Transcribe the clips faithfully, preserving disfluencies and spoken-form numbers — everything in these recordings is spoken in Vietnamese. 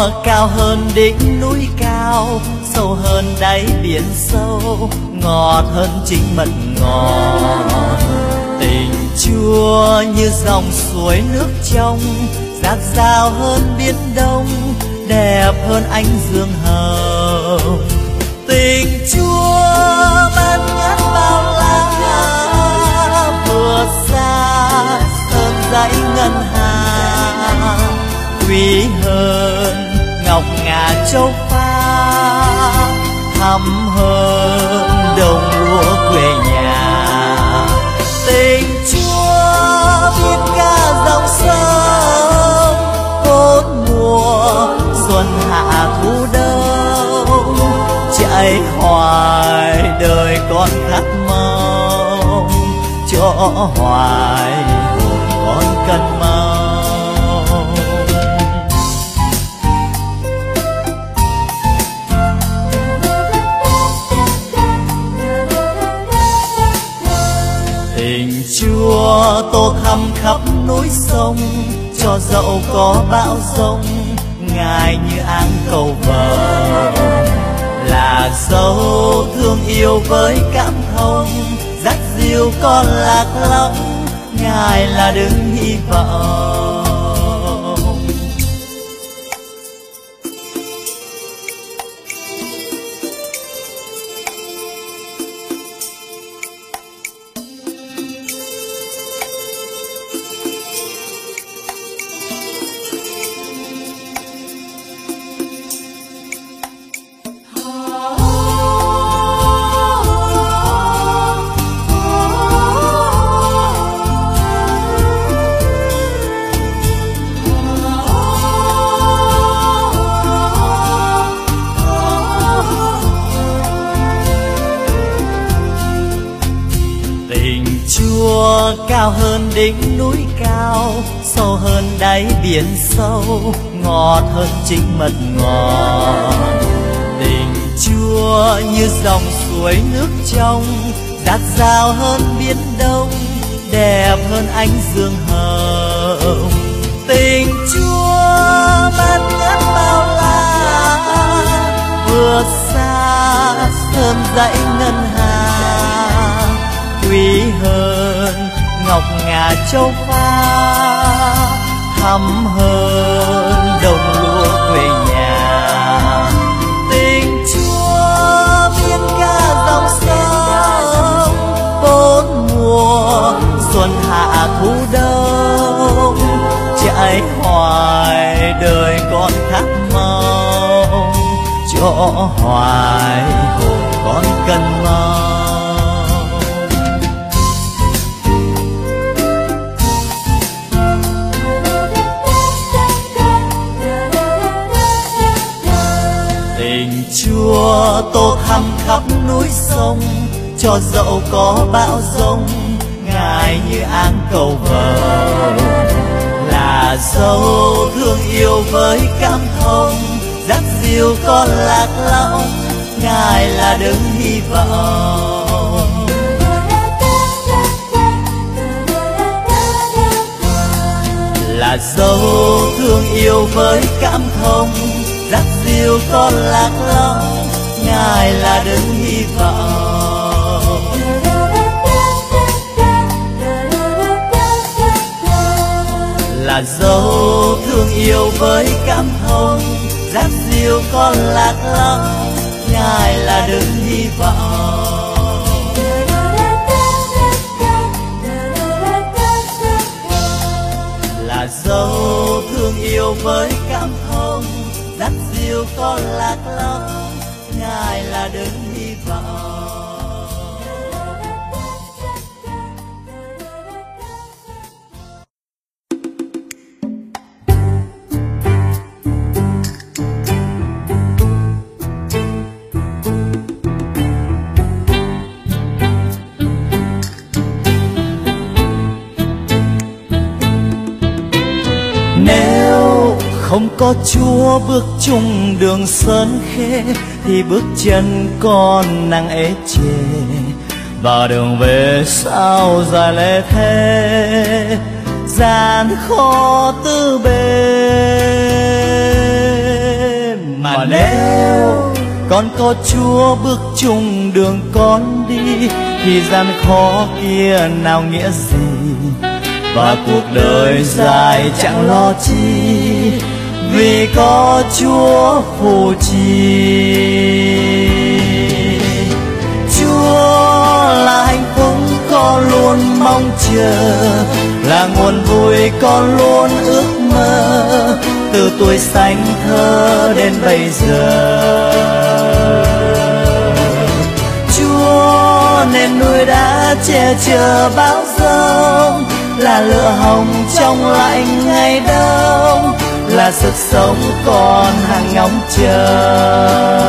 chùa cao hơn đỉnh núi cao, sâu hơn đáy biển sâu, ngọt hơn chính mật ngọt. Tình Chúa như dòng suối nước trong, dạt dào hơn biển đông, đẹp hơn ánh dương hồng. Tình Chúa ban ngát bao la, vượt xa hơn dãy ngân hà, quý hơn ngọc ngà châu pha, thắm hơn đồng lúa quê nhà. Tình Chúa biết cả dòng sông, bốn mùa xuân hạ thu đông, chạy hoài đời con khát mong, cho hoài hồn con cần mong. Tình Chúa tô thắm khắp núi sông, cho dẫu có bão giông, Ngài như áng cầu vồng. Là dấu thương yêu với cảm thông, dắt dìu con lạc lõng, Ngài là đấng hy vọng. Chúa cao hơn đỉnh núi cao, sâu hơn đáy biển sâu, ngọt hơn chính mật ngọt. Tình Chúa như dòng suối nước trong, dạt dào hơn biển đông, đẹp hơn ánh dương hồng. Tình Chúa ban ngát bao la, vượt xa hơn dãy ngân hà, quý hơn ngọc ngà châu pha, thắm hơn đồng lúa quê nhà. Tình Chúa biến cả dòng sông, bốn mùa xuân hạ thu đông, chạy hoài đời con khát mong, cho hoài hồn con cần mong. Tình Chúa tô thắm khắp núi sông, cho dẫu có bão giông, Ngài như áng cầu vồng. Là dấu thương yêu với cảm thông, dắt dìu con lạc lõng, Ngài là đấng hy vọng. Là dấu thương yêu với cảm thông, dắt dìu con lạc lõng, Ngài là đấng hy vọng. Là dấu thương yêu với cảm thông, dắt dìu con lạc lõng, Ngài là đấng hy vọng. Là dấu thương yêu với cảm thông, dắt dìu con lạc lõng, Ngài là đấng hy vọng. Không có Chúa bước chung đường sơn khê, thì bước chân con nặng ế chề, và đường về sao dài lê thế, gian khó tư bề. Mà nếu con có Chúa bước chung đường con đi, thì gian khó kia nào nghĩa gì, và cuộc đời dài chẳng lo chi, vì có Chúa phù trì. Chúa là hạnh phúc con luôn mong chờ, là nguồn vui con luôn ước mơ, từ tuổi xanh thơ đến bây giờ. Chúa nên núi đã che chở bão giông, là lửa hồng trong lạnh ngày đông, là sức sống còn hàng ngóng chờ.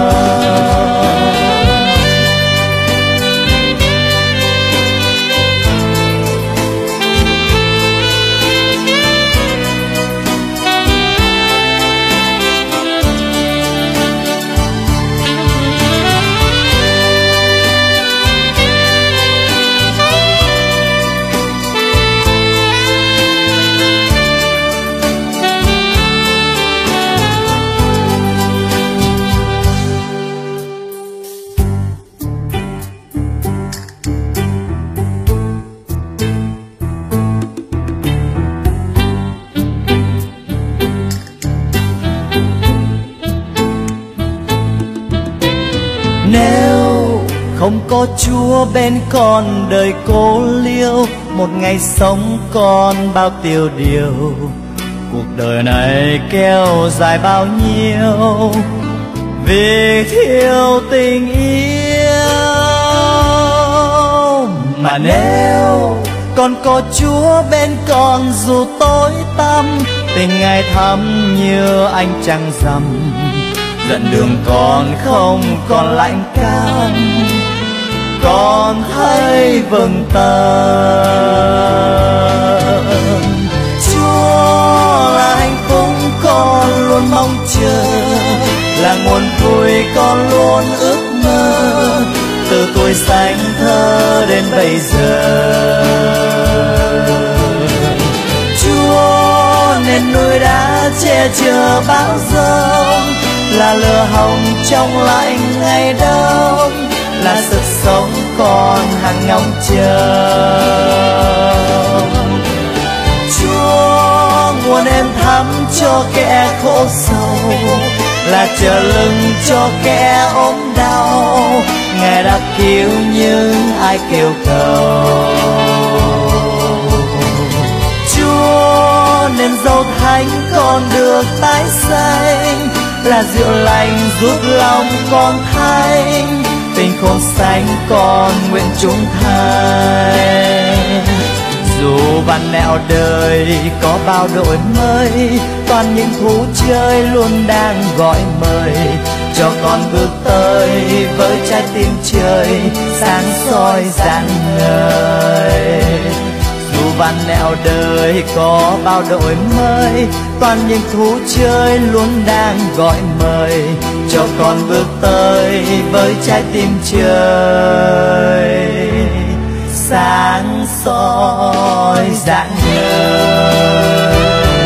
Nếu không có Chúa bên con, đời cô liêu, một ngày sống còn bao tiêu điều. Cuộc đời này kéo dài bao nhiêu, vì thiếu tình yêu. Mà nếu con có Chúa bên con, dù tối tăm, tình Ngài thắm như ánh trăng rằm, dẫn đường con không còn lạnh cam, con thấy vững tâm. Chúa là hạnh phúc con luôn mong chờ, là nguồn vui con luôn ước mơ, từ tuổi xanh thơ đến bây giờ. Chúa nên núi đã che chở bão giông, là lửa hồng trong lạnh ngày đông, là sức sống còn hàng ngóng chờ. Chúa nguồn êm thắm cho kẻ khổ sầu, là chờ lưng cho kẻ ốm đau, Ngài đã cứu những ai kêu cầu. Chúa nên dấu thánh con được tái xanh, là rượu lành giúp lòng con thanh, tình khôn xanh con nguyện trung thành. Dù vạn nẻo đời có bao đổi mới, toàn những thú chơi luôn đang gọi mời, cho con bước tới với trái tim trời sáng soi rạng ngời. Dù vạn nẻo đời có bao đổi mới, toàn những thú chơi luôn đang gọi mời, cho con bước tới với trái tim trời sáng soi rạng ngời.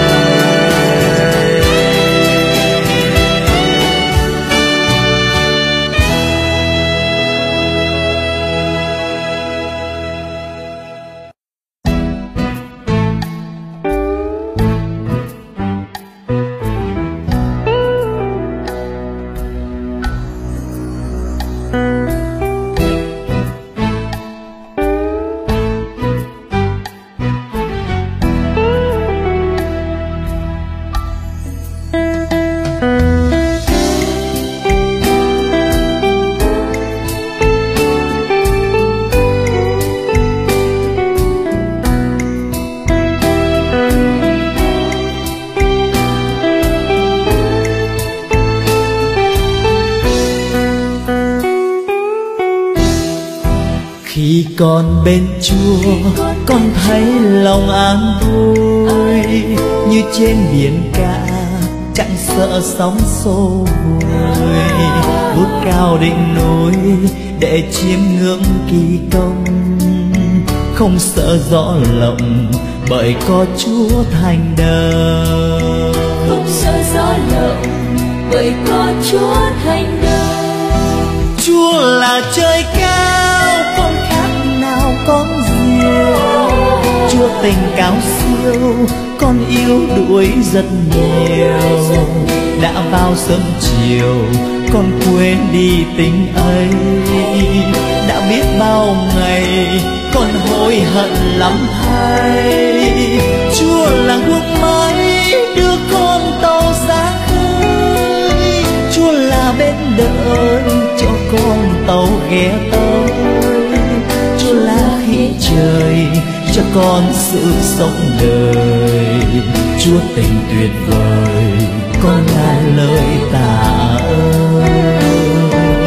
Khi con bên Chúa, con thấy lòng an vui, như trên biển cả chẳng sợ sóng xô vùi. Vút cao đỉnh núi để chiêm ngưỡng kỳ công, không sợ gió lộng bởi có Chúa thành đời. Không sợ gió lộng bởi có Chúa thành đời. Chúa là trời cao, con khác nào con diều. Chúa tình cao siêu, con yêu đuổi rất nhiều. Đã vào sớm chiều, con quên đi tình ấy. Đã biết bao ngày, con hối hận lắm thay. Chúa là guốc máy đưa con tàu ra khơi. Chúa là bên đợi cho con tàu ghé tới. Chúa là khí trời cho con sự sống đời. Chúa tình tuyệt vời, con ngàn lời tạ ơn.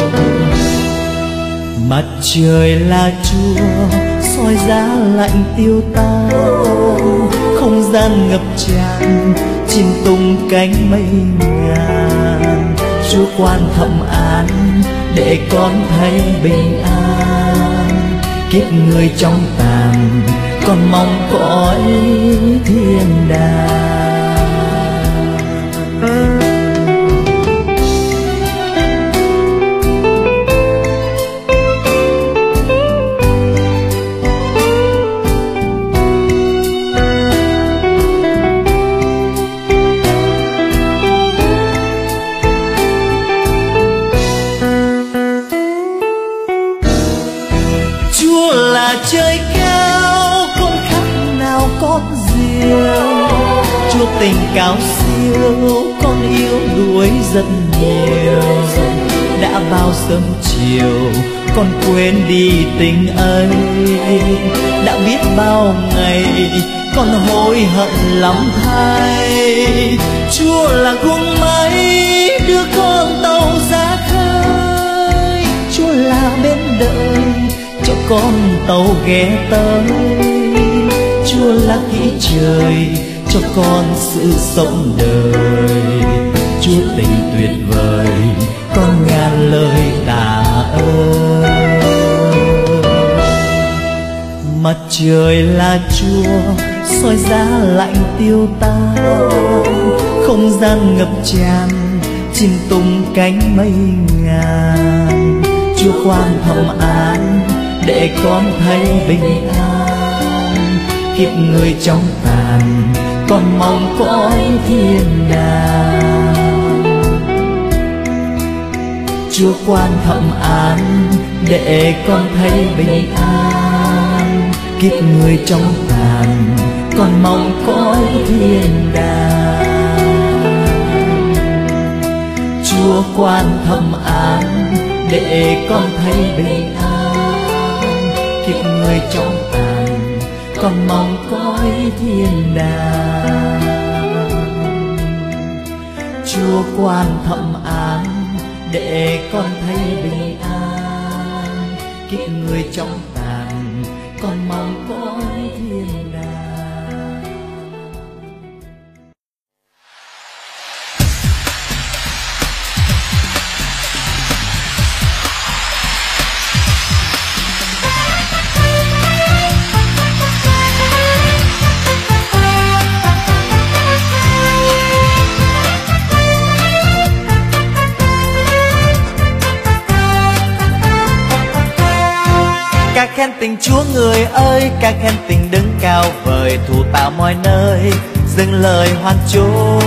Mặt trời là Chúa soi giá lạnh tiêu tao. Không gian ngập tràn chim tung cánh mây ngàn. Chúa quan thẩm án để con thấy bình an. Kiếp người trong tàn con mong cõi thiên đàng. Chúa là trời cao, con khác nào con diều. Chúa tình cao siêu, con yêu đuổi rất nhiều. Đã bao sớm chiều, con quên đi tình ấy. Đã biết bao ngày, con hối hận lắm thay. Chúa là guông máy đưa con tàu ra khơi. Chúa là bên đợi cho con tàu ghé tới. Chúa là khí trời cho con sự sống đời. Chúa tình tuyệt vời, con ngàn lời tạ ơn. Mặt trời là Chúa soi giá lạnh tiêu tao. Không gian ngập tràn chim tung cánh mây ngàn. Chúa quan thẩm án để con thấy bình an. Kiếp người trong tàn con mong cõi thiên đàng. Chúa quan thẩm án để con thấy bình an. Kiếp người trong tàn con mong cõi thiên đàng. Chúa quan thẩm án để con thấy bình an. Kiếp người trong tàn con mong cõi thiên đàng. Chúa quan thẩm án để con thấy bình an. Kiếp người trong tàn con mong cõi thiên đàng. Ca khen tình Chúa người ơi, ca khen tình đứng cao vời, thủ tạo mọi nơi, dâng lời hoan trô.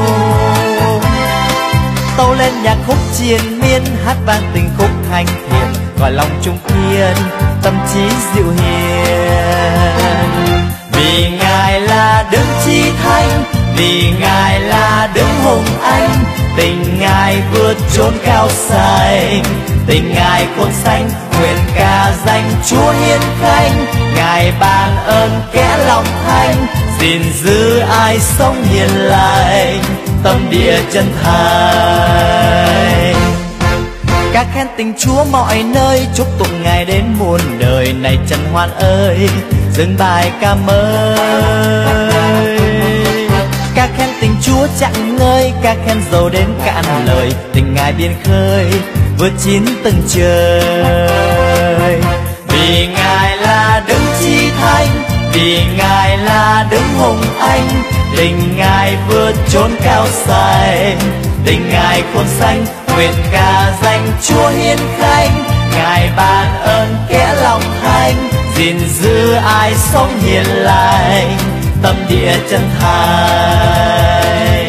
Tâu lên nhạc khúc triền miên, hát vang tình khúc thanh thiện, gọi lòng trung kiên, tâm trí dịu hiền. Vì Ngài là đấng chí thánh, vì Ngài là đấng hùng anh, tình Ngài vượt chốn cao xanh, tình Ngài khôn xanh, nguyện ca danh Chúa hiền khanh. Ngài ban ơn kẻ lòng thanh, gìn giữ ai sống hiền lành, tâm địa chân thành. Ca khen tình Chúa mọi nơi, chúc tụng Ngài đến muôn đời. Này trần hoan ơi, dừng bài ca mới. Ca khen tình Chúa chẳng ngơi, ca khen dầu đến cạn lời, tình Ngài biên khơi vượt chín tầng trời. Vì Ngài là đấng chí thánh, vì Ngài là đấng hùng anh, tình Ngài vượt chốn cao xanh, tình Ngài khôn xanh, nguyện ca danh Chúa hiền khanh. Ngài ban ơn kẻ lòng thành, gìn giữ ai sống hiền lành, tâm địa chân thành.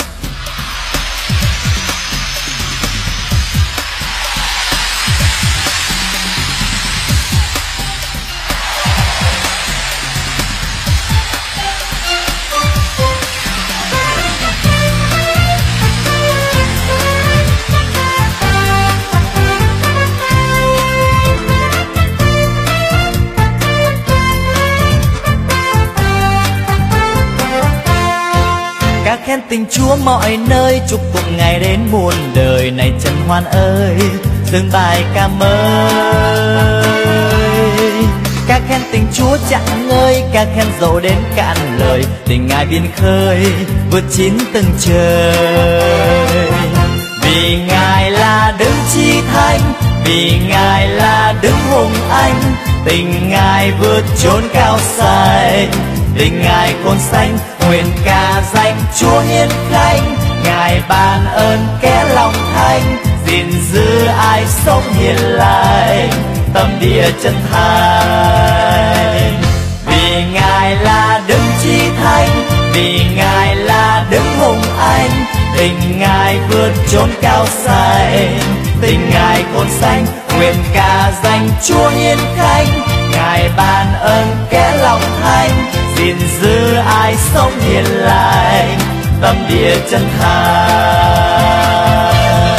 Ca khen tình Chúa mọi nơi, chúc tụng Ngài đến muôn đời. Này Trần Hoan ơi, dừng bài ca mới. Ca khen tình Chúa chẳng ngơi, ca khen dẫu đến cạn lời. Tình Ngài biên khơi, vượt chín từng trời. Vì Ngài là đấng chi thánh, vì Ngài là đấng hùng anh. Tình Ngài vượt chốn cao xanh, tình Ngài khôn xanh, nguyện ca danh Chúa hiền khanh. Ngài ban ơn kẻ lòng thành, gìn giữ ai sống hiền lành, tâm địa chân thành. Vì Ngài là đấng chi thánh, vì Ngài là đấng hùng anh. Tình Ngài vượt chốn cao xanh, tình Ngài khôn xanh, nguyện ca danh Chúa hiền khanh. Ngài ban ơn kẻ lòng thành, gìn giữ ai sống hiền lành, tâm địa chân thành.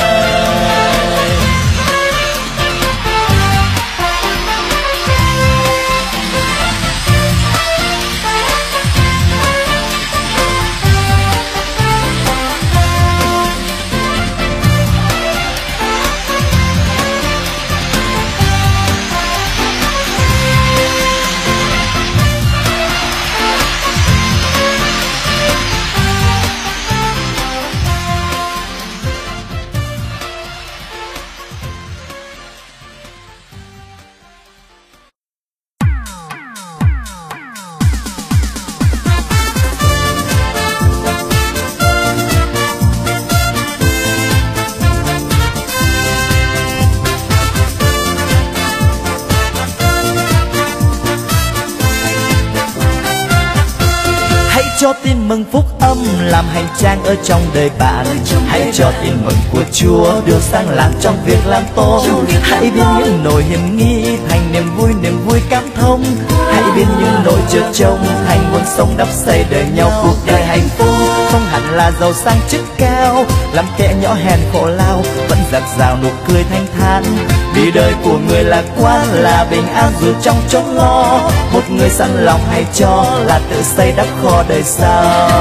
Cho tin mừng phúc âm làm hành trang ở trong đời bạn. Hãy cho tin mừng của Chúa đưa sang làng trong việc làm tốt. Hãy biến những nỗi hiểm nghi thành niềm vui, niềm vui cảm thông. Hãy biến những nỗi chợt trông thành nguồn sống đắp xây đời nhau cuộc đời hạnh phúc. Không hẳn là giàu sang chức cao, làm kẻ nhỏ hèn khổ lao, vẫn giặt rào nụ cười thanh thản. Vì đời của người lạc quan là bình an dù trong chốn lo. Một người sẵn lòng hay cho là tự xây đắp kho đời sau.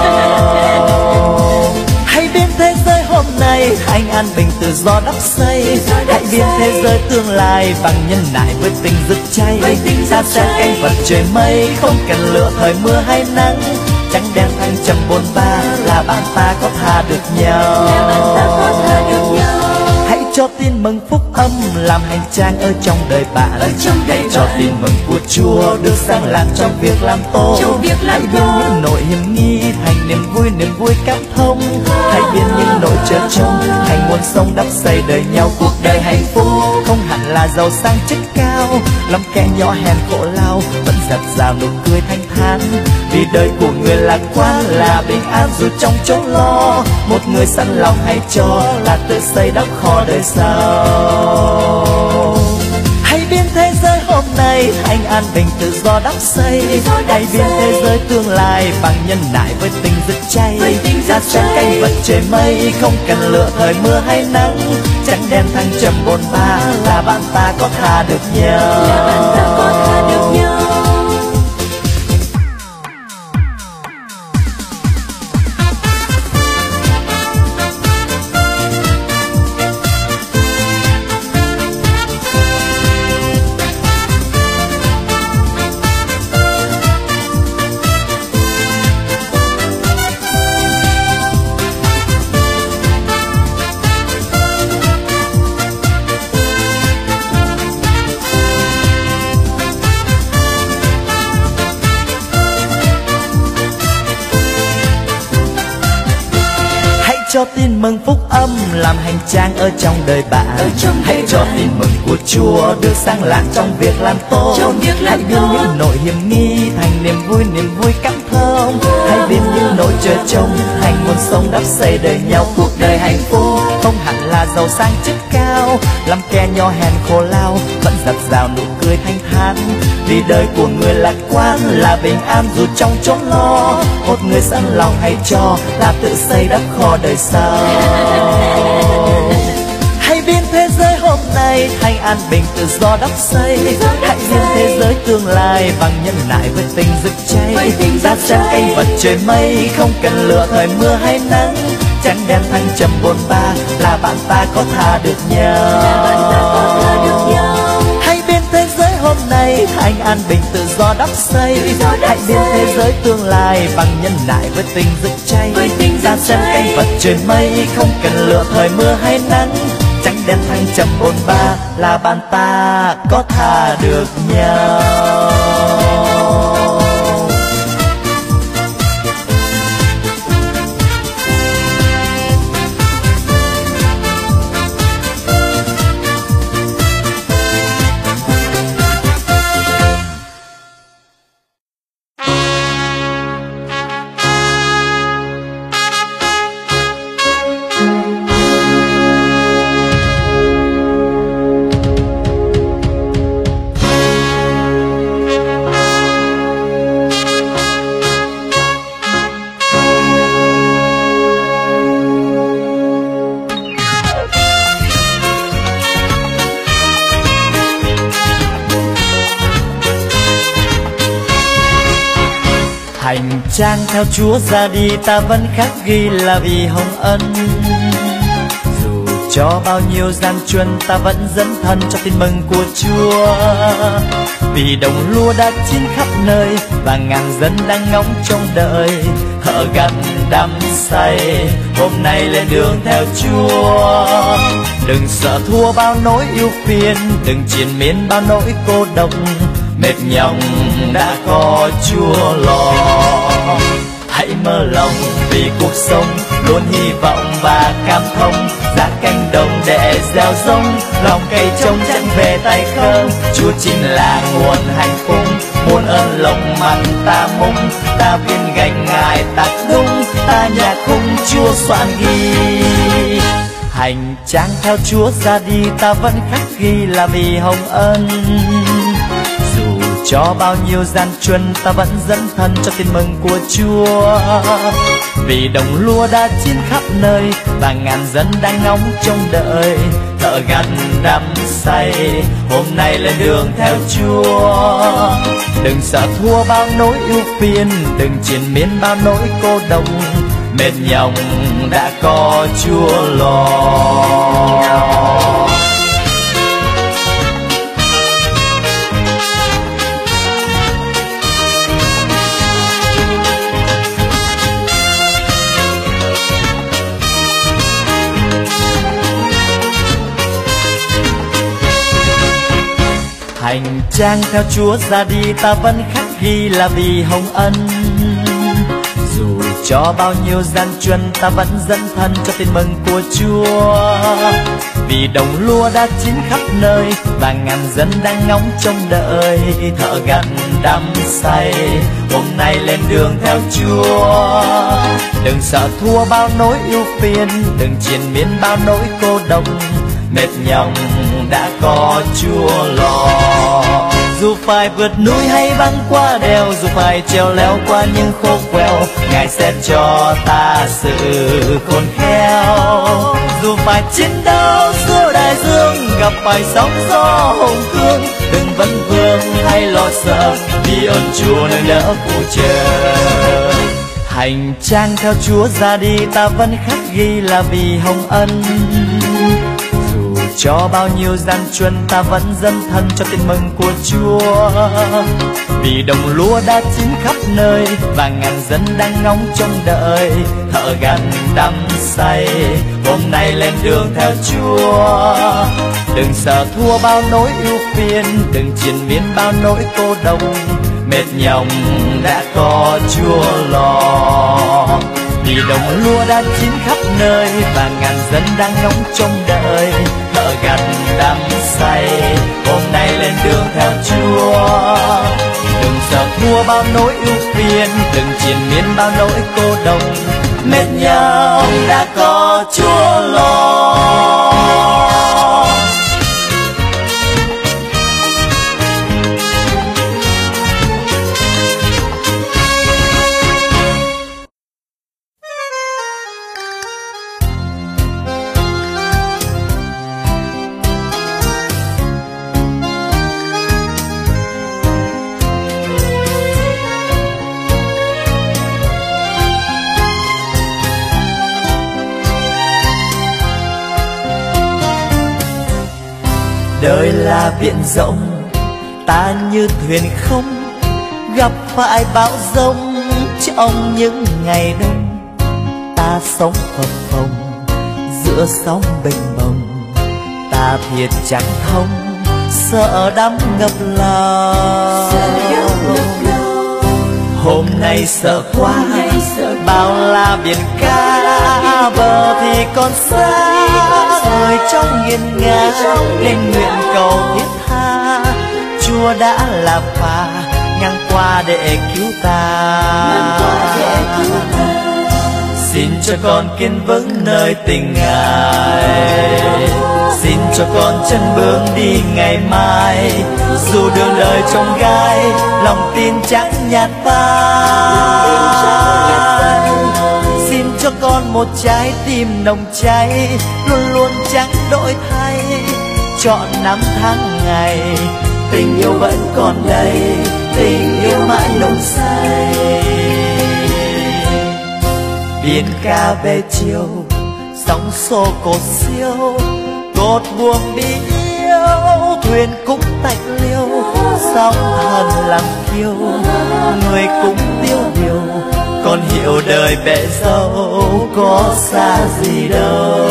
Hãy biến thế giới hôm nay anh an bình tự do đắp xây. Hãy biến thế giới tương lai bằng nhân nại với tình rực cháy. Ta sẽ canh vật trời mây, không cần lựa thời mưa hay nắng. Trắng đen thăng trầm bôn ba là bạn ta có tha được nhau. Hãy cho tin mừng phúc âm làm hành trang ở trong đời bạn. Hãy cho tin mừng của Chúa đưa sang làng trong việc làm tốt. Hãy biến những nỗi hiểm nghi thành niềm vui, niềm vui cảm thông. Hãy biến những nỗi chợt trông thành nguồn sống đắp xây đời nhau cuộc đời hạnh phúc. Không hẳn là giàu sang chức cao, làm kẻ nhỏ hèn khổ lao, vẫn giặt rào nụ cười thanh thản. Vì đời của người lạc quan là bình an dù trong chốn lo. Một người sẵn lòng hay cho là tự xây đắp kho đời sau. Hãy biến thế giới hôm nay anh an bình tự do đắp xây. Hãy biến thế giới tương lai bằng nhân nại với tình rực cháy. Ta sẽ canh vật trời mây, không cần lựa thời mưa hay nắng. Trắng đen thăng trầm bôn ba là bạn ta có tha được nhau. cho tin mừng phúc âm làm hành trang ở trong đời bạn. Trong hãy đời cho bạn. tin mừng của Chúa được sang làng trong việc làm tốt. Trong việc làm hãy biến tốt. những nỗi hiểm nghi thành niềm vui, niềm vui cảm thơm. Hãy biến những nỗi chờ trông thành nguồn sống đắp xây đời nhau cuộc đời hạnh phúc. Không hẳn là giàu sang chức cao, làm kẻ nhỏ hèn khổ lao vẫn giặt rào nụ cười thanh thản. Vì đời của người lạc quan là bình an dù trong chốn lo. Một người sẵn lòng hãy cho là tự xây đắp kho đời sau. Hãy biến thế giới hôm nay thành an bình tự do đắp xây. Hãy biến thế giới tương lai bằng nhân nại với tình rực cháy. Ta xem cây vật trời mây không cần lửa thời mưa hay nắng. Trắng đen thăng trầm bồn ba là bạn ta có tha được nhau. Hãy biến thế giới hôm nay thành an bình tự do đắp xây. Hãy biến thế giới tương lai bằng nhân nại với tình rực cháy. Ta xem cây vật trời mây không cần lửa thời mưa hay nắng. Trắng đen thăng trầm bồn ba là bạn ta có tha được nhau. Hành trang theo Chúa ra đi ta vẫn khắc ghi là vì hồng ân. Dù cho bao nhiêu gian truân ta vẫn dẫn thân cho tin mừng của Chúa. Vì đồng lúa đã chín khắp nơi và ngàn dân đang ngóng trông đợi. Hở gặt đắm say hôm nay lên đường theo Chúa. Đừng sợ thua bao nỗi ưu phiền, đừng triền miên bao nỗi cô độc. Mệt nhọc đã có Chúa lo. Hãy mơ lòng vì cuộc sống luôn hy vọng và cảm thông. Ra cánh đồng để gieo giống, lòng cây trông chẳng về tay không. Chúa chính là nguồn hạnh phúc, muôn ơn lộng mặn ta mong. Ta viên gánh Ngài tác đúng, ta nhạc khung Chúa soạn ghi. Hành trang theo Chúa ra đi ta vẫn khắc ghi là vì hồng ân. Dù cho bao nhiêu gian truân ta vẫn dẫn thân cho tin mừng của Chúa. Vì đồng lúa đã chín khắp nơi và ngàn dân đang ngóng trông đợi. Thợ gặt đắm say hôm nay lên đường theo Chúa. Đừng sợ thua bao nỗi ưu phiền, đừng triền miên bao nỗi cô độc. Mệt nhọc đã có Chúa lo. Hành trang theo Chúa ra đi ta vẫn khắc ghi là vì hồng ân. Dù cho bao nhiêu gian truân ta vẫn dẫn thân cho tin mừng của Chúa. Vì đồng lúa đã chín khắp nơi và ngàn dân đang ngóng trông đợi. Thợ gặt đắm say hôm nay lên đường theo Chúa. Đừng sợ thua bao nỗi ưu phiền, đừng triền miên bao nỗi cô độc. Mệt nhọc đã có Chúa lo. Dù phải vượt núi hay băng qua đèo, dù phải trèo leo qua những khúc quẹo, Ngài sẽ cho ta sự khôn khéo. Dù phải chiến đấu giữa đại dương, gặp phải sóng gió hùng cương, đừng vấn vương hay lo sợ, vì ơn Chúa nâng đỡ cụ trời. Hành trang theo Chúa ra đi ta vẫn khắc ghi là vì hồng ân. Cho bao nhiêu gian truân ta vẫn dâng thân cho tin mừng của Chúa. Vì đồng lúa đã chín khắp nơi và ngàn dân đang ngóng trông đợi. Thợ gặt đắm say hôm nay lên đường theo Chúa. Đừng sợ thua bao nỗi ưu phiền, đừng triền miên bao nỗi cô độc. Mệt nhọc đã có Chúa lo. Vì đồng lúa đã chín khắp nơi và ngàn dân đang ngóng trông đợi, thợ gặt đắm say hôm nay lên đường theo Chúa. Đừng sợ thua bao nỗi ưu phiền, đừng triền miên bao nỗi cô độc, mệt nhau đã có Chúa lo. Đời là biển rộng, ta như thuyền không, gặp phải bão giông trong những ngày đông. Ta sống phập phồng giữa sóng bềnh bồng, ta thiệt chẳng thông, sợ đắm ngập lòng. Hôm nay sợ quá, bao la biển cả, bờ thì còn xa, người trong nghiền ngã nên nguyện cầu thiết tha. Chúa đã là phà ngang qua để cứu ta. Xin cho con kiên vững nơi tình Ngài, xin cho con chân bước đi ngày mai. Dù đường đời trông gai, lòng tin chẳng nhạt phai. Xin cho con một trái tim nồng cháy, luôn luôn chẳng đổi thay. Chọn năm tháng ngày, tình yêu vẫn còn đây, tình yêu mãi nồng say. Biển ca về chiều, sóng xô cột siêu, cột buồm đi yêu, thuyền cũng tạch liêu. Sóng thần làm kiêu, người cũng tiêu điều, còn hiểu đời bể dâu có xa gì đâu.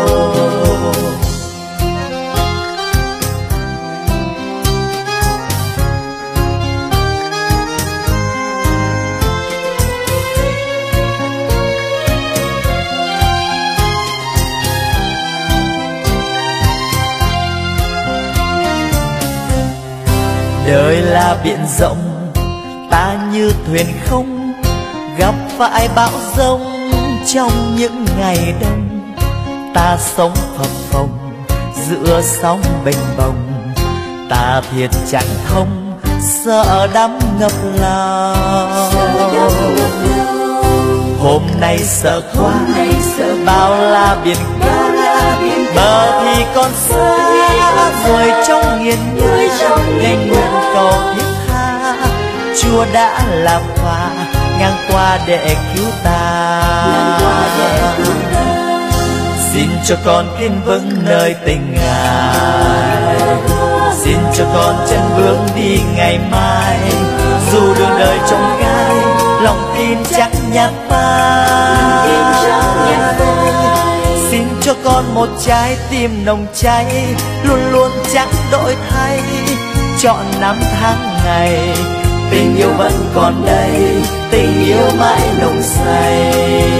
Đời là biển rộng, ta như thuyền không, gặp phải bão giông trong những ngày đông. Ta sống phập phồng giữa sóng bềnh bồng, ta thiệt chẳng thông, sợ đắm ngập lòng. Hôm nay sợ quá, bao la biển cả, bờ thì còn xa, người trong nghiền ngã nên nguyện cầu thiết tha. Chúa đã làm phà ngang qua để cứu ta. Xin cho con kiên vững nơi tình Ngài, xin cho con chân bước đi ngày mai. Dù đường đời trông gai, lòng tin chắc nhạt phai. Xin cho con một trái tim nồng cháy, luôn luôn chẳng đổi thay. Chọn năm tháng ngày, tình yêu vẫn còn đây, tình yêu mãi nồng say.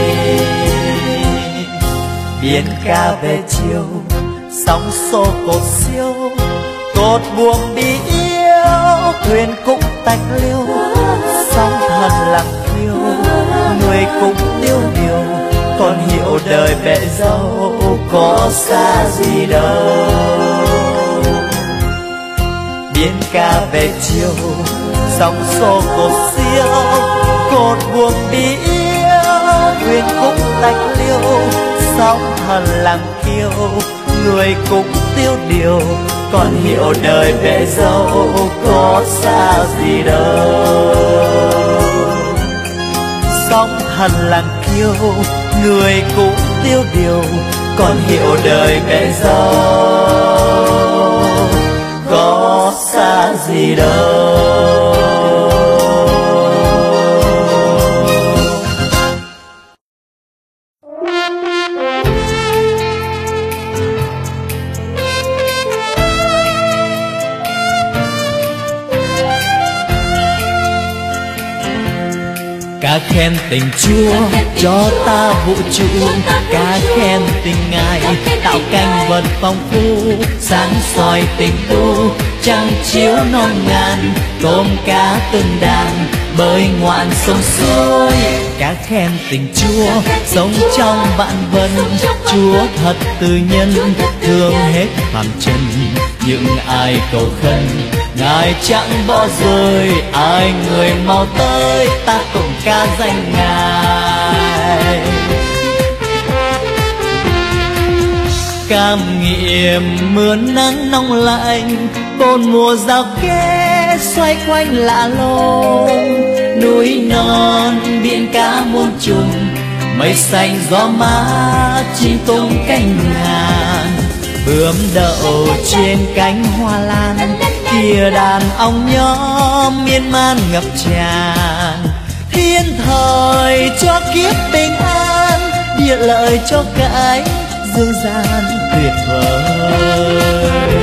Biển ca về chiều, sóng xô cột siêu, cột buồm đi yêu, thuyền cũng tạch liêu. Sóng thần làm kiêu, người cũng tiêu điều, còn hiểu đời bể dâu có xa gì đâu. Biển ca về chiều, sóng xô cột siêu, cột buồm đi yêu, thuyền cũng tạch liêu. Sóng thần làm kiêu, người cũng tiêu điều, còn hiểu đời bể dâu có xa gì đâu. Sóng thần làm kiêu, người cũng tiêu điều, còn hiểu đời bể dâu có xa gì đâu. Ca khen tình Chúa cho ta vũ trụ, ca khen tình Ngài tạo cảnh vật phong phú, sáng soi tình tu trăng chiếu non ngàn, tôm cá từng đàn bơi ngoạn sông suối. Ca khen tình Chúa sống trong vạn vân, Chúa thật từ nhân thương hết phàm trần. Những ai cầu khấn Ngài chẳng bỏ rơi, ai người mau tới ta cùng ca danh Ngài. Cam nghiệm mưa nắng nóng lạnh, bốn mùa giao kế xoay quanh lạ lùng. Núi non biển cá muôn trùng, mây xanh gió mát chim tung cánh ngàn. Bướm đậu trên cánh hoa lan, kia đàn ong nhóm miên man ngập tràn. Thiên thời cho kiếp bình an, địa lợi cho cái dương gian tuyệt vời.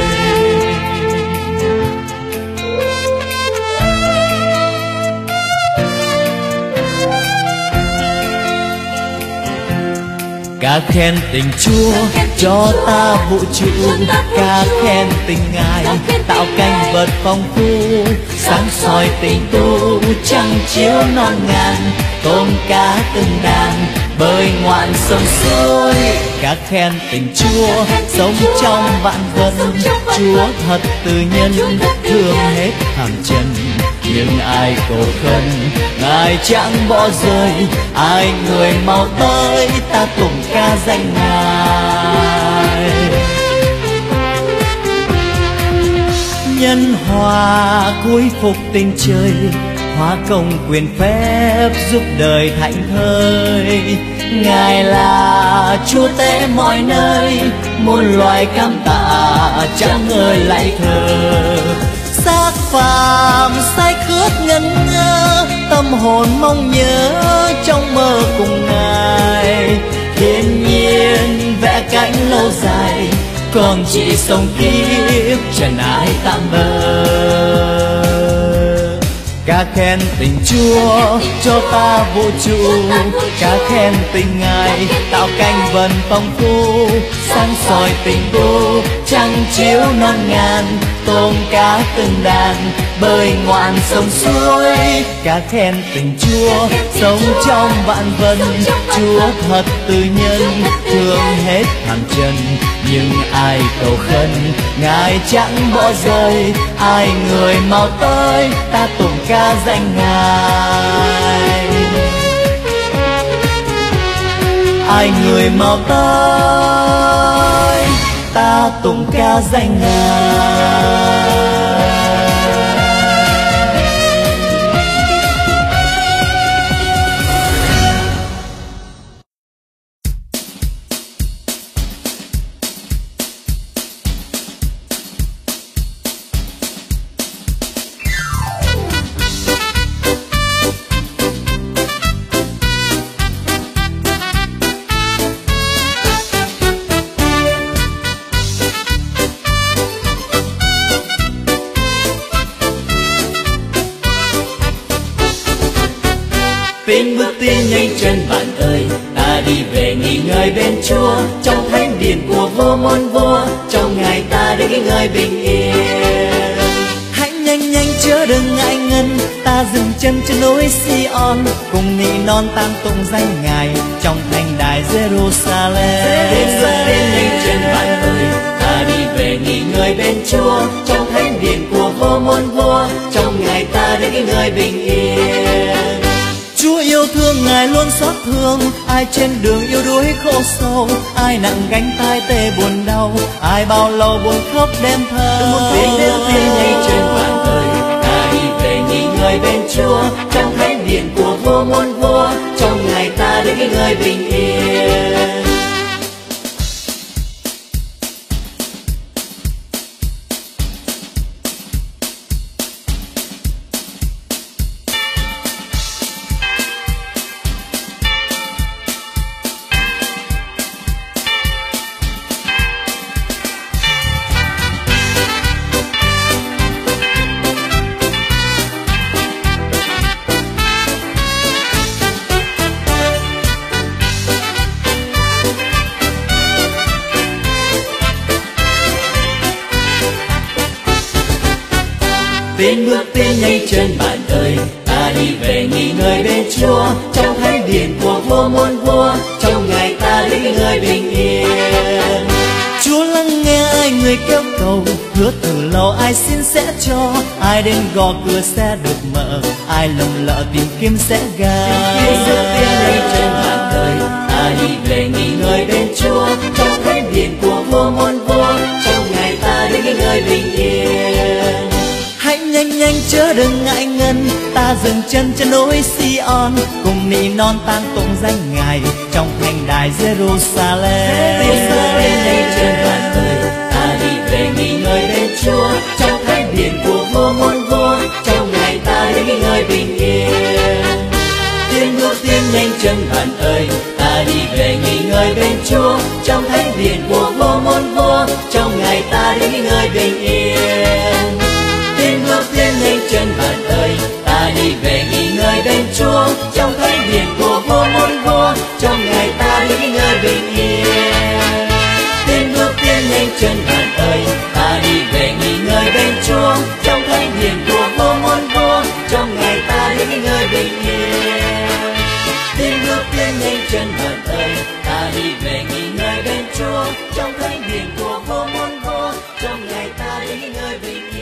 Ca khen tình Chúa cho ta vũ trụ, ca khen tình Ngài tạo cảnh vật phong phú, sáng soi tình tu trăng chiếu non ngàn, tôm cá từng đàn bơi ngoạn sông suối. Ca khen tình Chúa sống trong vạn vân, Chúa thật từ nhân thương hết phàm trần. Nhưng ai cầu khấn Ngài chẳng bỏ rơi, ai người mau tới ta cùng ca danh Ngài. Nhân hòa cuối phục tình trời, hóa công quyền phép giúp đời thảnh thơi. Ngài là Chúa tế mọi nơi, muôn loài cam tạ chẳng ngơi lạy thờ. Xác phàm say khướt ngẩn ngơ, tâm hồn mong nhớ trong mơ cùng Ngài. Thiên nhiên vẽ cánh lâu dài, còn chỉ sống kiếp trần ai tạm bờ. Ca khen tình Chúa cho ta vũ trụ, ca khen tình Ngài tạo cảnh vần phong phú, sáng soi tình tu trăng chiếu non ngàn, tôm cá từng đàn bơi ngoạn sông suối. Ca khen tình Chúa sống trong vạn vân, Chúa thật từ nhân thương hết phàm trần. Nhưng ai cầu khấn Ngài chẳng bỏ rơi, ai người mau tới ta tụng ca danh Ngài. Ai người mau tới ta tụng ca danh Ngài. Tin bước tin nhanh chân bạn ơi, ta đi về nghỉ ngơi bên Chúa, trong thánh điện của vua môn vua, trong ngày ta để nghỉ ngơi bình yên. Hãy nhanh nhanh chớ đừng ngại ngần, ta dừng chân trên núi Sion, cùng nỉ non tam tụng danh Ngài trong thành đài Jerusalem. Đến bước tin nhanh chân bạn ơi, ta đi về nghỉ ngơi bên Chúa, trong thánh điện của vua môn vua, trong ngày ta để nghỉ ngơi bình yên. Chúa yêu thương Ngài luôn xót thương, ai trên đường yêu đuối khổ sâu, ai nặng gánh tai tê buồn đau, ai bao lâu buồn khóc đêm thơ. Một tiếng đến tiếng nhanh chân bạn ơi, ta đi về nghỉ ngơi bên Chúa, trong thánh điện của vua môn vua, trong ngày ta để nghỉ ngơi bình yên. Tiến bước tiến nhanh chân bạn ơi, ta đi về nghỉ ngơi bên Chúa, trong thánh điện của vua muôn vua, trong ngày ta đến người bình yên. Chúa lắng nghe ai người kêu cầu, hứa từ lâu ai xin sẽ cho, ai đến gõ cửa sẽ được mở, ai lầm lỡ tìm kiếm sẽ ga. Tiến bước tiến nhanh chân bạn ơi, ta đi về nghỉ ngơi bên Chúa, trong thánh điện của vua muôn vua, trong ngày ta đến người bình yên. Hãy nhanh nhanh chớ đừng ngại ngần, ta dừng chân trên núi Sion, cùng nỉ non tang tụng danh Ngài trong thành đài Jerusalem. Tiến bước nhanh chân bạn ơi, ta đi về nghỉ ngơi bên Chúa, trong thánh điện của vua muôn vua, trong ngày ta đến người bình yên. Tiến bước tiến nhanh chân bạn ơi, ta đi về nghỉ ngơi bên Chúa, trong thánh điện của vua muôn vua, trong ngày ta đến người bình yên. Tiến bước tiến nhanh chân bạn ơi, ta đi về nghỉ ngơi bên Chúa, trong thánh điện của vua muôn vua, trong ngày ta đến người bình yên. Tiến bước tiến nhanh chân bạn ơi, ta đi về nghỉ ngơi bên Chúa, trong thánh điện của vua muôn vua, trong ngày ta đến người bình yên. Tiến bước tiến nhanh chân bạn ơi, ta đi về nghỉ ngơi bên Chúa, trong thánh điện của vua muôn vua, trong ngày ta đến người bình yên.